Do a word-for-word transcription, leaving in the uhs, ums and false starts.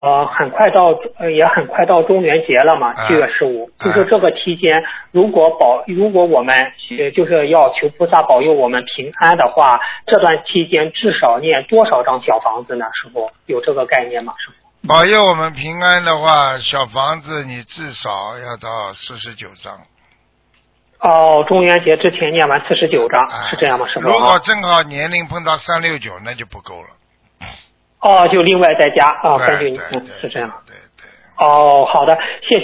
呃，很快到，呃，也很快到中元节了嘛，七月十五、啊，就是这个期间，如果保，如果我们呃就是要求菩萨保佑我们平安的话，这段期间至少念多少张小房子呢？师傅有这个概念吗？师傅？ 保佑我们平安的话，小房子你至少要到四十九张。 哦，中元节之前念完四十九章、啊，是这样吗？师傅？ 如果正好年龄碰到三六九，那就不够了。 哦，就另外再加啊，根据你嗯是这样。 对对。 哦，好的，谢谢。